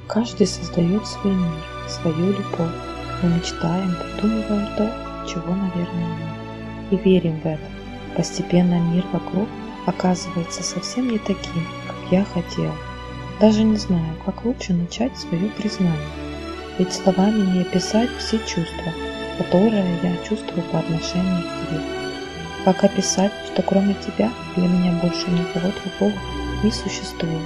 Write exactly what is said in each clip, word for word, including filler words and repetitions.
Каждый создает свой мир, свою любовь. Мы мечтаем, придумываем то, чего, наверное, нет. И верим в это. Постепенно мир вокруг оказывается совсем не таким, как я хотел. Даже не знаю, как лучше начать свое признание. Ведь словами не описать все чувства, которые я чувствую по отношению к тебе. Как описать, что кроме тебя для меня больше никого другого не существует?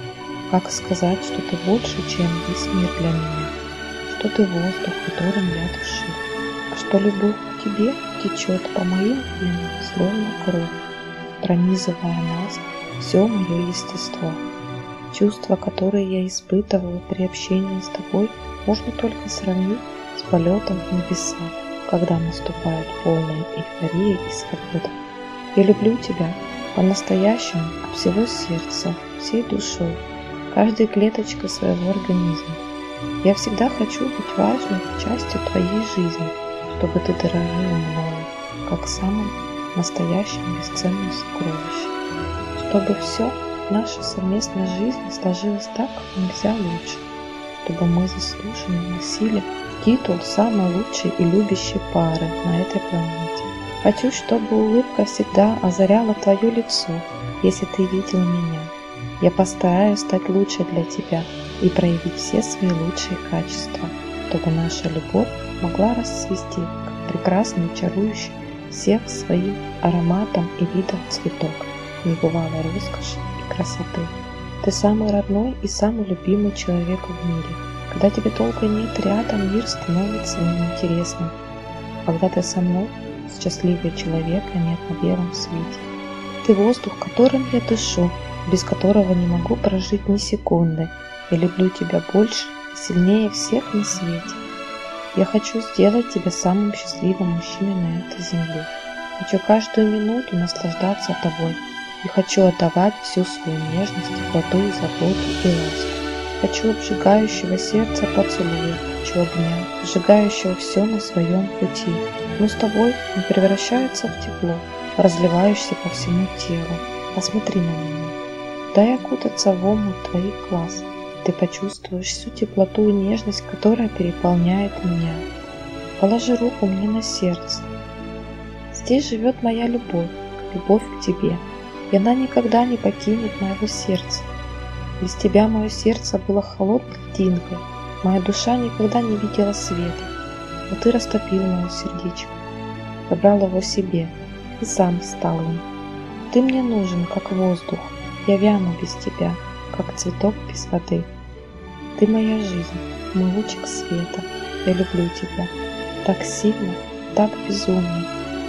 Как сказать, что ты больше, чем весь мир для меня? Что ты воздух, которым я дышу? А что любовь к тебе течет по моим венам, словно кровь, пронизывая нас, все мое естество. Чувства, которые я испытываю при общении с тобой, можно только сравнить с полетом в небеса, когда наступает полная эйфория и свобода. Я люблю тебя по-настоящему, от всего сердца, всей душой, каждой клеточкой своего организма. Я всегда хочу быть важной частью твоей жизни, чтобы ты дорожила мною, как самым настоящим бесценным сокровищем. Чтобы все, наша совместная жизнь сложилась так, как нельзя лучше. Чтобы мы заслуженно носили титул самой лучшей и любящей пары на этой планете. Хочу, чтобы улыбка всегда озаряла твое лицо, если ты видел меня. Я постараюсь стать лучше для тебя и проявить все свои лучшие качества, чтобы наша любовь могла расцвести, как прекрасный, чарующий всех своим ароматом и видом цветок, небывалой роскоши и красоты. Ты самый родной и самый любимый человек в мире. Когда тебе долго нет рядом, мир становится неинтересным. Когда ты со мной, счастливый человека нет на белом свете. Ты воздух, которым я дышу, без которого не могу прожить ни секунды. Я люблю тебя больше и сильнее всех на свете. Я хочу сделать тебя самым счастливым мужчиной на этой земле. Хочу каждую минуту наслаждаться тобой. И хочу отдавать всю свою нежность, теплоту, заботу и ласку. Хочу обжигающего сердца поцелуя, хочу огня, сжигающего все на своем пути. Но с тобой он превращается в тепло, разливающееся по всему телу. Посмотри на меня. Дай окутаться в омут твоих глаз. Ты почувствуешь всю теплоту и нежность, которая переполняет меня. Положи руку мне на сердце. Здесь живет моя любовь, любовь к тебе. И она никогда не покинет моего сердца. Без тебя мое сердце было холодной льдинкой, моя душа никогда не видела света. Но ты растопил мое сердечко, забрал его себе и сам стал им. Ты мне нужен, как воздух, я вяну без тебя, как цветок без воды. Ты моя жизнь, мой лучик света, я люблю тебя так сильно, так безумно.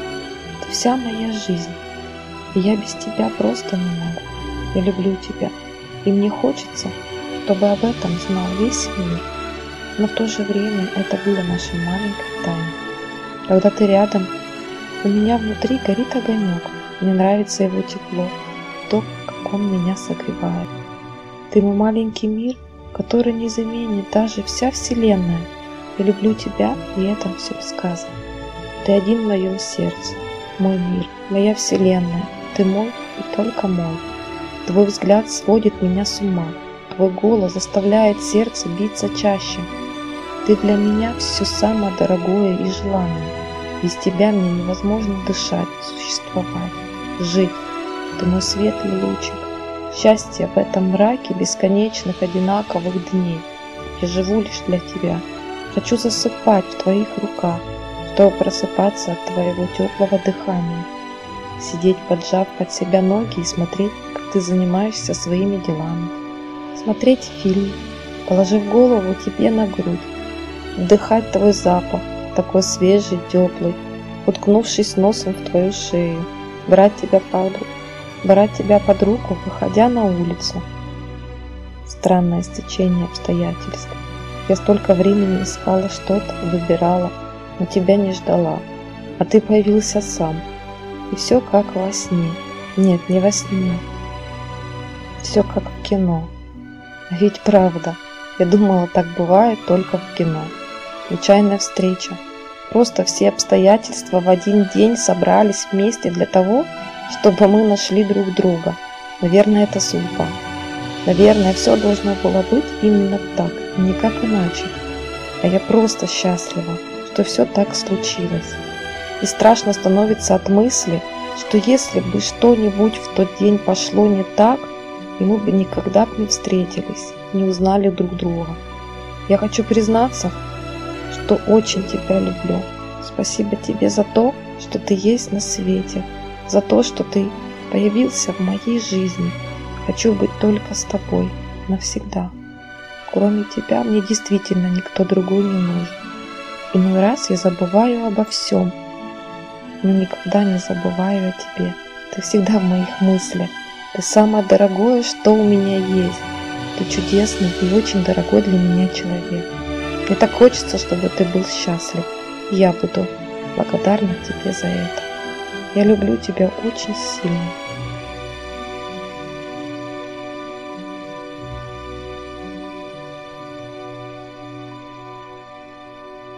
Ты вся моя жизнь. И я без тебя просто не могу. Я люблю тебя. И мне хочется, чтобы об этом знал весь мир. Но в то же время это было нашей маленькой тайной. Когда ты рядом, у меня внутри горит огонек. Мне нравится его тепло, то, как он меня согревает. Ты мой маленький мир, который не заменит даже вся вселенная. Я люблю тебя, и это все сказано. Ты один в моем сердце, мой мир, моя вселенная. Ты мой и только мой. Твой взгляд сводит меня с ума. Твой голос заставляет сердце биться чаще. Ты для меня все самое дорогое и желанное. Без тебя мне невозможно дышать, существовать, жить. Ты мой светлый лучик. Счастье в этом мраке бесконечных одинаковых дней. Я живу лишь для тебя. Хочу засыпать в твоих руках, чтобы просыпаться от твоего теплого дыхания. Сидеть, поджав под себя ноги и смотреть, как ты занимаешься своими делами. Смотреть фильм, положив голову тебе на грудь. Вдыхать твой запах, такой свежий, теплый, уткнувшись носом в твою шею. Брать тебя под руку, брать тебя под руку, выходя на улицу. Странное стечение обстоятельств. Я столько времени искала что-то, выбирала, но тебя не ждала. А ты появился сам. И все как во сне. Нет, не во сне. Все как в кино. А ведь правда. Я думала, так бывает только в кино. Случайная встреча. Просто все обстоятельства в один день собрались вместе для того, чтобы мы нашли друг друга. Наверное, это судьба. Наверное, все должно было быть именно так, и никак иначе. А я просто счастлива, что все так случилось. И страшно становится от мысли, что если бы что-нибудь в тот день пошло не так, и мы бы никогда бы не встретились, не узнали друг друга. Я хочу признаться, что очень тебя люблю. Спасибо тебе за то, что ты есть на свете, за то, что ты появился в моей жизни. Хочу быть только с тобой навсегда. Кроме тебя мне действительно никто другой не нужен. Иной раз я забываю обо всем, но никогда не забываю о тебе. Ты всегда в моих мыслях. Ты самое дорогое, что у меня есть. Ты чудесный и очень дорогой для меня человек. Мне так хочется, чтобы ты был счастлив. И я буду благодарна тебе за это. Я люблю тебя очень сильно.